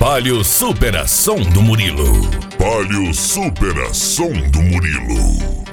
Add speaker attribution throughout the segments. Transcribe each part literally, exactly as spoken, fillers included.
Speaker 1: Palio Superação do Murilo.
Speaker 2: Palio Superação do Murilo.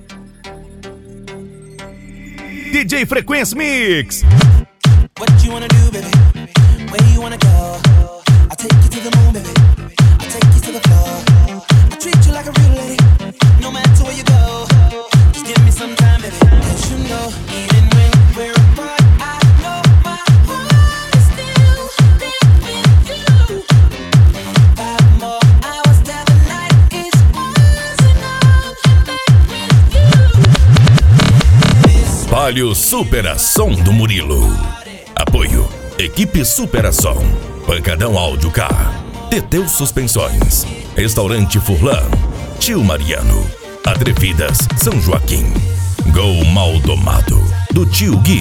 Speaker 1: D J Frequency Mix.
Speaker 3: What you wanna do, baby? Where you wanna go? I'll take you to the moon, baby. I'll take you to the floor. I'll treat you like a real lady, no matter where you go. Just give me some time, baby. Cause you know, even when we're apart, I know my heart is still there with you. Five more hours till the night is ours and I'm with you.
Speaker 1: Palio Superação do Murilo. Apoio Equipe Superação, Pancadão Áudio K, Teteu Suspensões, Restaurante Furlan, Tio Mariano, Atrevidas São Joaquim, Gol Maldomado, do Tio Gui.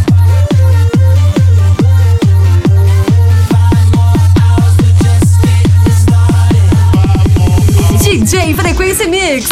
Speaker 4: D J Frequency Mix.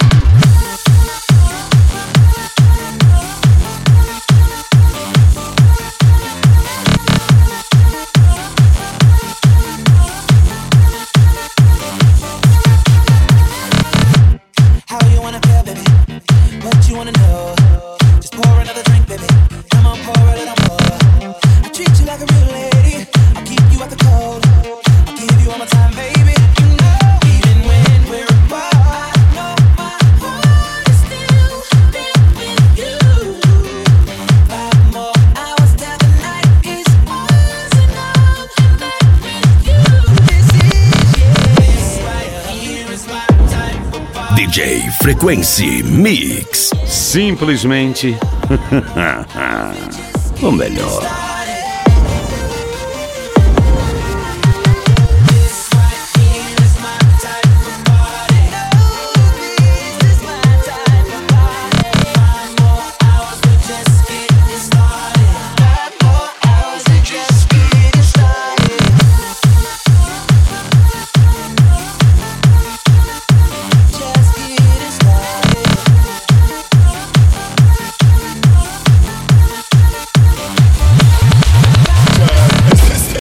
Speaker 1: D J Frequency Mix.
Speaker 5: Simplesmente o melhor.